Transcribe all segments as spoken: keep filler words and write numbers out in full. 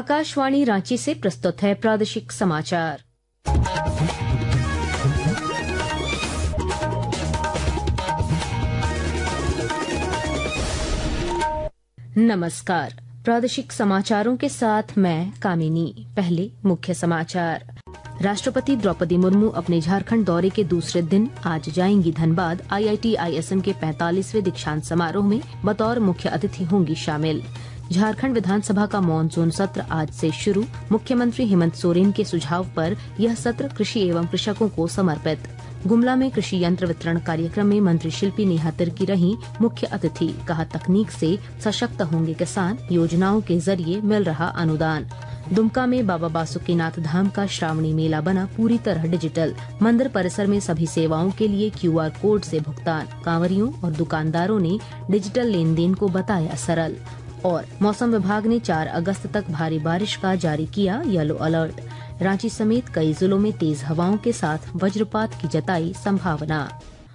आकाशवाणी रांची से प्रस्तुत है प्रादेशिक समाचार। नमस्कार, प्रादेशिक समाचारों के साथ मैं कामिनी। पहले मुख्य समाचार। राष्ट्रपति द्रौपदी मुर्मू अपने झारखंड दौरे के दूसरे दिन आज जाएंगी धनबाद। आईआईटी आईएसएम के पैंतालीसवें दीक्षांत समारोह में बतौर मुख्य अतिथि होंगी शामिल। झारखंड विधानसभा का मानसून सत्र आज से शुरू। मुख्यमंत्री हेमंत सोरेन के सुझाव पर यह सत्र कृषि एवं कृषकों को समर्पित। गुमला में कृषि यंत्र वितरण कार्यक्रम में मंत्री शिल्पी नेहा तिर्की रही मुख्य अतिथि। कहा, तकनीक से सशक्त होंगे किसान, योजनाओं के जरिए मिल रहा अनुदान। दुमका में बाबा बासुकीनाथ धाम का श्रावणी मेला बना पूरी तरह डिजिटल। मंदिर परिसर में सभी सेवाओं के लिए क्यूआर कोड से भुगतान। कांवरियों और दुकानदारों ने डिजिटल लेन देन को बताया सरल। और मौसम विभाग ने चार अगस्त तक भारी बारिश का जारी किया येलो अलर्ट। रांची समेत कई जिलों में तेज हवाओं के साथ वज्रपात की जताई संभावना।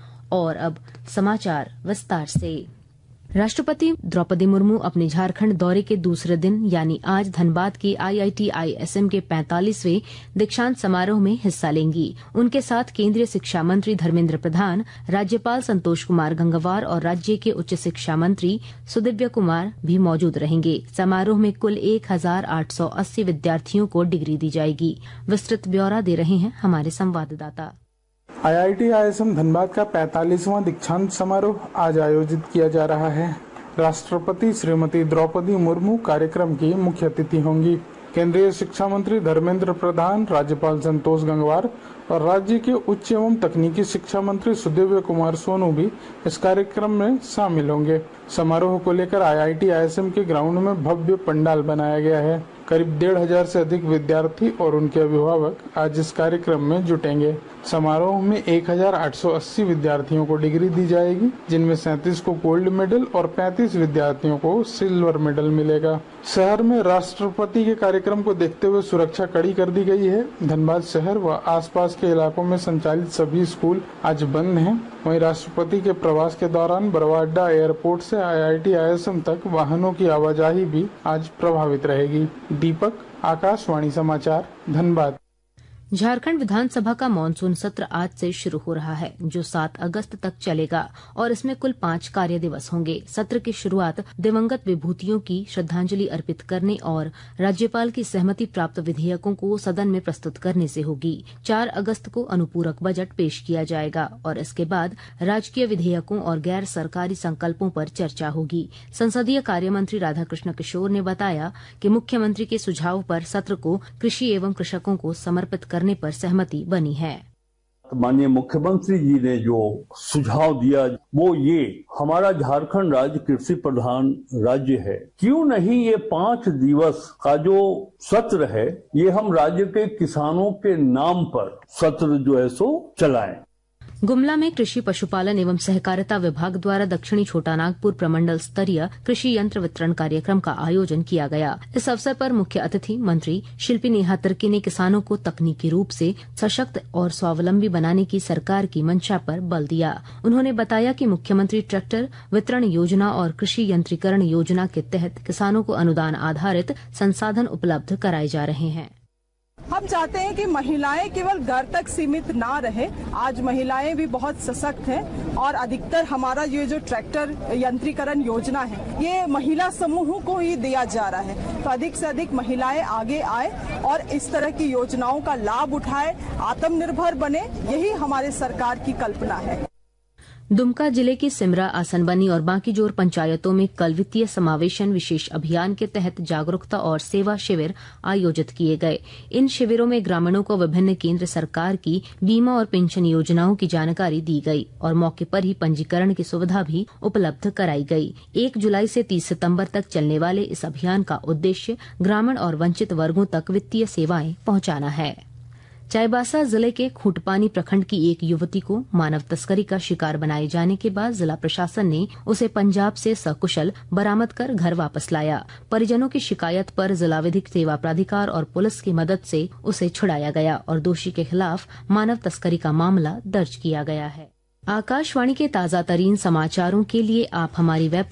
और अब समाचार विस्तार से। राष्ट्रपति द्रौपदी मुर्मू अपने झारखंड दौरे के दूसरे दिन यानी आज धनबाद के आईआईटी आईएसएम के पैंतालीसवें दीक्षांत समारोह में हिस्सा लेंगी। उनके साथ केंद्रीय शिक्षा मंत्री धर्मेंद्र प्रधान, राज्यपाल संतोष कुमार गंगवार और राज्य के उच्च शिक्षा मंत्री सुदिव्य कुमार भी मौजूद रहेंगे। समारोह में कुल एक हजार आठ सौ अस्सी विद्यार्थियों को डिग्री दी जाएगी। विस्तृत ब्यौरा दे रहे हैं हमारे संवाददाता। आईआईटी आईएसएम धनबाद का पैंतालीसवां दीक्षांत समारोह आज आयोजित किया जा रहा है। राष्ट्रपति श्रीमती द्रौपदी मुर्मू कार्यक्रम की मुख्य अतिथि होंगी। केंद्रीय शिक्षा मंत्री धर्मेंद्र प्रधान, राज्यपाल संतोष गंगवार और राज्य के उच्च एवं तकनीकी शिक्षा मंत्री सुदिव्य कुमार सोनू भी इस कार्यक्रम में शामिल होंगे। समारोह को लेकर आईआईटी आईएसएम के ग्राउंड में भव्य पंडाल बनाया गया है। करीब डेढ़ हजार से अधिक विद्यार्थी और उनके अभिभावक आज इस कार्यक्रम में जुटेंगे। समारोह में एक हजार आठ सौ अस्सी विद्यार्थियों को डिग्री दी जाएगी, जिनमें सैंतीस को गोल्ड मेडल और पैंतीस विद्यार्थियों को सिल्वर मेडल मिलेगा। शहर में राष्ट्रपति के कार्यक्रम को देखते हुए सुरक्षा कड़ी कर दी गई है। धनबाद शहर व आसपास के इलाकों में संचालित सभी स्कूल आज बंद हैं। वहीं राष्ट्रपति के प्रवास के दौरान बरवाडा एयरपोर्ट से आईआईटी आईएसएम तक वाहनों की आवाजाही भी आज प्रभावित रहेगी। दीपक, आकाशवाणी समाचार, धनबाद। झारखंड विधानसभा का मानसून सत्र आज से शुरू हो रहा है, जो सात अगस्त तक चलेगा और इसमें कुल पांच कार्य दिवस होंगे। सत्र की शुरुआत दिवंगत विभूतियों की श्रद्धांजलि अर्पित करने और राज्यपाल की सहमति प्राप्त विधेयकों को सदन में प्रस्तुत करने से होगी। चार अगस्त को अनुपूरक बजट पेश किया जाएगा और इसके बाद राजकीय विधेयकों और गैर सरकारी संकल्पों पर चर्चा होगी। संसदीय कार्य मंत्री राधाकृष्ण किशोर ने बताया कि मुख्यमंत्री के सुझाव पर सत्र को कृषि एवं कृषकों को समर्पित करने पर सहमति बनी है। माननीय मुख्यमंत्री जी ने जो सुझाव दिया वो ये, हमारा झारखंड राज्य कृषि प्रधान राज्य है, क्यों नहीं ये पांच दिवस का जो सत्र है ये हम राज्य के किसानों के नाम पर सत्र जो है सो चलाएं। गुमला में कृषि पशुपालन एवं सहकारिता विभाग द्वारा दक्षिणी छोटानागपुर प्रमंडल स्तरीय कृषि यंत्र वितरण कार्यक्रम का आयोजन किया गया। इस अवसर पर मुख्य अतिथि मंत्री शिल्पी नेहा तिर्की ने किसानों को तकनीकी रूप से सशक्त और स्वावलंबी बनाने की सरकार की मंशा पर बल दिया। उन्होंने बताया कि मुख्यमंत्री ट्रैक्टर वितरण योजना और कृषि यंत्रीकरण योजना के तहत किसानों को अनुदान आधारित संसाधन उपलब्ध कराए जा रहे हैं। हम चाहते हैं कि महिलाएं केवल घर तक सीमित ना रहे। आज महिलाएं भी बहुत सशक्त हैं और अधिकतर हमारा ये जो ट्रैक्टर यंत्रीकरण योजना है ये महिला समूहों को ही दिया जा रहा है। तो अधिक से अधिक महिलाएं आगे आए और इस तरह की योजनाओं का लाभ उठाए, आत्मनिर्भर बने, यही हमारे सरकार की कल्पना है। दुमका जिले की सिमरा, आसनबनी और बांकीजोर पंचायतों में कल वित्तीय समावेशन विशेष अभियान के तहत जागरूकता और सेवा शिविर आयोजित किए गए। इन शिविरों में ग्रामीणों को विभिन्न केंद्र सरकार की बीमा और पेंशन योजनाओं की जानकारी दी गई और मौके पर ही पंजीकरण की सुविधा भी उपलब्ध कराई गई। एक जुलाई से तीस सितम्बर तक चलने वाले इस अभियान का उद्देश्य ग्रामीण और वंचित वर्गों तक वित्तीय सेवाएं पहुंचाना है। चाईबासा जिले के खूंटपानी प्रखंड की एक युवती को मानव तस्करी का शिकार बनाए जाने के बाद जिला प्रशासन ने उसे पंजाब से सकुशल बरामद कर घर वापस लाया। परिजनों की शिकायत पर जिला विधिक सेवा प्राधिकार और पुलिस की मदद से उसे छुड़ाया गया और दोषी के खिलाफ मानव तस्करी का मामला दर्ज किया गया है। आकाशवाणी के ताजा तरीन समाचारों के लिए आप हमारी website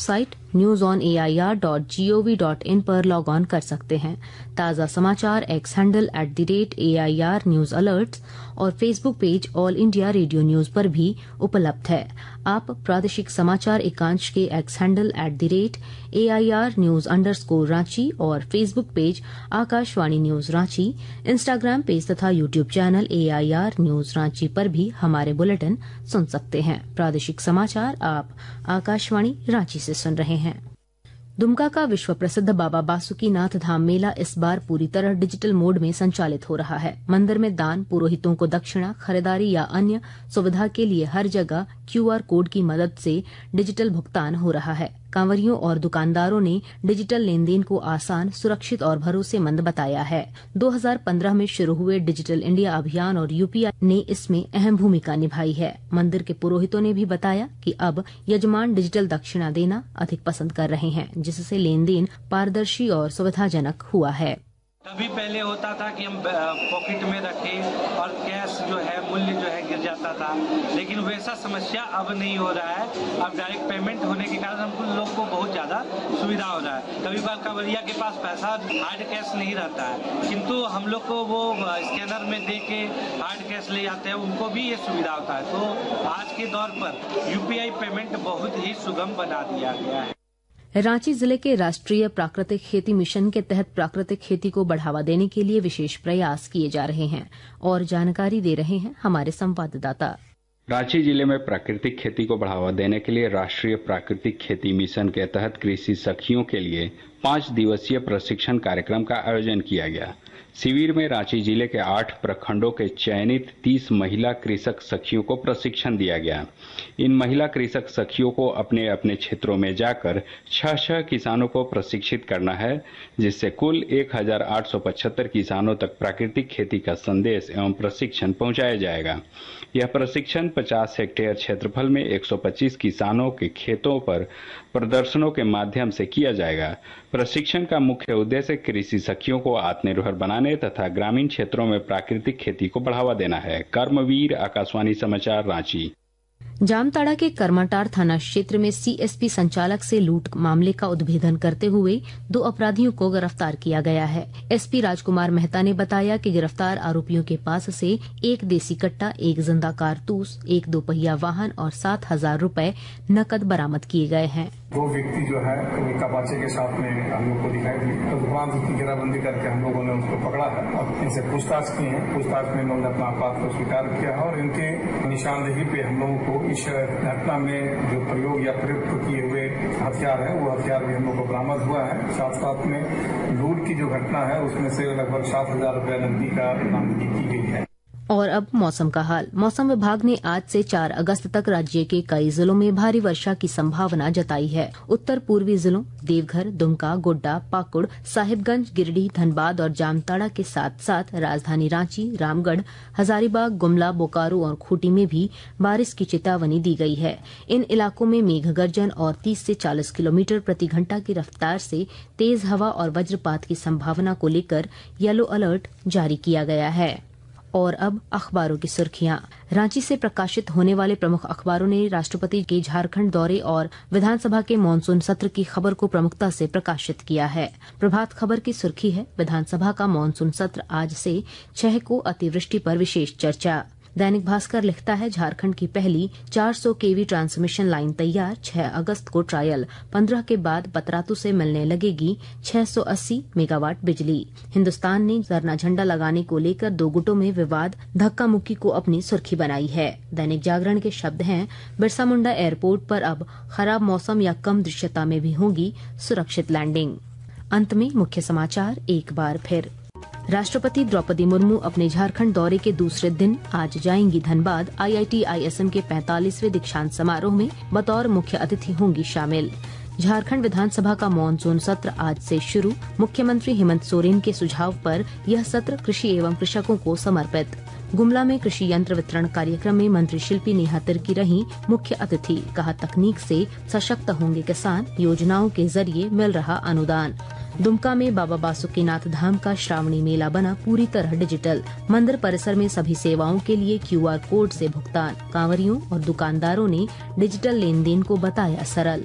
news on A I R dot G O V dot in पर लॉग ऑन कर सकते हैं। ताज़ा समाचार X handle at the rate A I R news alerts और Facebook page all India radio news पर भी उपलब्ध है। आप प्रादेशिक समाचार एकांश के X handle at the rate A I R news underscore Ranchi और Facebook page Akashvani news Ranchi, Instagram page तथा YouTube channel A I R news Ranchi पर भी हमारे बुलेटिन सुन सकते हैं। प्रादेशिक समाचार आप आकाशवाणी रांची से सुन रहे हैं। दुमका का विश्व प्रसिद्ध बाबा बासुकीनाथ धाम मेला इस बार पूरी तरह डिजिटल मोड में संचालित हो रहा है। मंदिर में दान, पुरोहितों को दक्षिणा, खरीदारी या अन्य सुविधा के लिए हर जगह क्यू आर कोड की मदद से डिजिटल भुगतान हो रहा है। कांवरियों और दुकानदारों ने डिजिटल लेन देन को आसान, सुरक्षित और भरोसेमंद बताया है। दो हज़ार पंद्रह में शुरू हुए डिजिटल इंडिया अभियान और यू पी आई ने इसमें अहम भूमिका निभाई है। मंदिर के पुरोहितों ने भी बताया कि अब यजमान डिजिटल दक्षिणा देना अधिक पसंद कर रहे हैं, जिससे लेन देन पारदर्शी और सुविधाजनक हुआ है। कभी पहले होता था कि हम पॉकेट में रखें और कैश जो है मूल्य जो है गिर जाता था, लेकिन वैसा समस्या अब नहीं हो रहा है। अब डायरेक्ट पेमेंट होने के कारण हम लोग को बहुत ज़्यादा सुविधा हो रहा है। कभी बार कांवरिया के पास पैसा हार्ड कैश नहीं रहता है, किंतु हम लोग को वो स्कैनर में दे के हार्ड कैश ले जाते हैं, उनको भी ये सुविधा होता है। तो आज के दौर पर यू पी आई पेमेंट बहुत ही सुगम बना दिया गया है। रांची जिले के राष्ट्रीय प्राकृतिक खेती मिशन के तहत प्राकृतिक खेती को बढ़ावा देने के लिए विशेष प्रयास किए जा रहे हैं और जानकारी दे रहे हैं हमारे संवाददाता। रांची जिले में प्राकृतिक खेती को बढ़ावा देने के लिए राष्ट्रीय प्राकृतिक खेती मिशन के तहत कृषि सखियों के लिए पांच दिवसीय प्रशिक्षण कार्यक्रम का आयोजन किया गया। शिविर में रांची जिले के आठ प्रखंडों के चयनित तीस महिला कृषक सखियों को प्रशिक्षण दिया गया। इन महिला कृषक सखियों को अपने अपने क्षेत्रों में जाकर छह छह किसानों को प्रशिक्षित करना है, जिससे कुल एक हजार आठ सौ पचहत्तर किसानों तक प्राकृतिक खेती का संदेश एवं प्रशिक्षण पहुंचाया जाएगा। यह प्रशिक्षण पचास हेक्टेयर क्षेत्रफल में एक सौ पच्चीस किसानों के खेतों पर प्रदर्शनों के माध्यम से किया जाएगा। प्रशिक्षण का मुख्य उद्देश्य कृषि सखियों को आत्मनिर्भर बनाने तथा ग्रामीण क्षेत्रों में प्राकृतिक खेती को बढ़ावा देना है। कर्मवीर, आकाशवाणी समाचार, रांची। जामताड़ा के करमाटार थाना क्षेत्र में सी एस पी संचालक से लूट मामले का उद्भेदन करते हुए दो अपराधियों को गिरफ्तार किया गया है। एस पी राजकुमार मेहता ने बताया कि गिरफ्तार आरोपियों के पास से एक देसी कट्टा, एक जिंदा कारतूस, एक दोपहिया वाहन और सात हजार रूपए नकद बरामद किए गए हैं। दो व्यक्ति जो है एक अपाचे के साथ में हम लोग को दिखाई दी, तो दुकान की घेराबंदी करके हम लोगों ने उसको पकड़ा है और इनसे पूछताछ की है। पूछताछ में इन्होंने अपना अपराध को स्वीकार किया है और इनके निशानदेही पे हम लोगों को इस घटना में जो प्रयोग या प्रयुक्त किए हुए हथियार है वो हथियार भी हम लोग को बरामद हुआ है। साथ साथ में लूट की जो घटना है उसमें से लगभग सात हजार रूपये नकदी का बरामदगी की गई है। और अब मौसम का हाल। मौसम विभाग ने आज से चार अगस्त तक राज्य के कई जिलों में भारी वर्षा की संभावना जताई है। उत्तर पूर्वी जिलों देवघर, दुमका, गोड्डा, पाकुड़, साहिबगंज, गिरिडीह, धनबाद और जामताड़ा के साथ साथ राजधानी रांची, रामगढ़, हजारीबाग, गुमला, बोकारो और खूंटी में भी बारिश की चेतावनी दी गई है। इन इलाकों में मेघ गर्जन और तीस से चालीस किलोमीटर प्रति घंटा की रफ्तार से तेज हवा और वज्रपात की संभावना को लेकर येलो अलर्ट जारी किया गया है। और अब अखबारों की सुर्खियां। रांची से प्रकाशित होने वाले प्रमुख अखबारों ने राष्ट्रपति के झारखंड दौरे और विधानसभा के मानसून सत्र की खबर को प्रमुखता से प्रकाशित किया है। प्रभात खबर की सुर्खी है, विधानसभा का मानसून सत्र आज से छह को अतिवृष्टि पर विशेष चर्चा। दैनिक भास्कर लिखता है, झारखंड की पहली चार सौ केवी ट्रांसमिशन लाइन तैयार, छह अगस्त को ट्रायल, पंद्रह के बाद पतरातू से मिलने लगेगी छह सौ अस्सी मेगावाट बिजली। हिंदुस्तान ने धरना झंडा लगाने को लेकर दो गुटों में विवाद, धक्का मुक्की को अपनी सुर्खी बनाई है। दैनिक जागरण के शब्द हैं, बिरसा मुंडा एयरपोर्ट पर अब खराब मौसम या कम दृश्यता में भी होगी सुरक्षित लैंडिंग। अंत में मुख्य समाचार एक बार फिर। राष्ट्रपति द्रौपदी मुर्मू अपने झारखंड दौरे के दूसरे दिन आज जाएंगी Dhanbad. I I T I S M के पैंतालीसवें दीक्षांत समारोह में बतौर मुख्य अतिथि होंगी शामिल। झारखंड विधानसभा का मानसून सत्र आज से शुरू, मुख्यमंत्री हेमंत सोरेन के सुझाव पर यह सत्र कृषि एवं कृषकों को समर्पित। गुमला में कृषि यंत्र वितरण कार्यक्रम में मंत्री शिल्पी नेहा तिर्की रही मुख्य अतिथि। कहा, तकनीक से सशक्त होंगे किसान, योजनाओं के जरिए मिल रहा अनुदान। दुमका में बाबा बासुकीनाथ धाम का श्रावणी मेला बना पूरी तरह डिजिटल। मंदिर परिसर में सभी सेवाओं के लिए क्यू आर कोड से भुगतान। कांवरियों और दुकानदारों ने डिजिटल लेन देन को बताया सरल।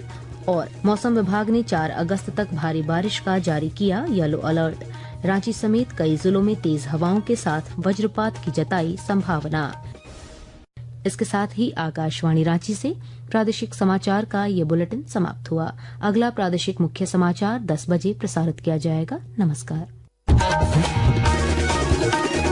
और मौसम विभाग ने चार अगस्त तक भारी बारिश का जारी किया येलो अलर्ट। रांची समेत कई जिलों में तेज हवाओं के साथ वज्रपात की जताई संभावना। इसके साथ ही आकाशवाणी रांची से प्रादेशिक समाचार का ये बुलेटिन समाप्त हुआ। अगला प्रादेशिक मुख्य समाचार दस बजे प्रसारित किया जाएगा। नमस्कार।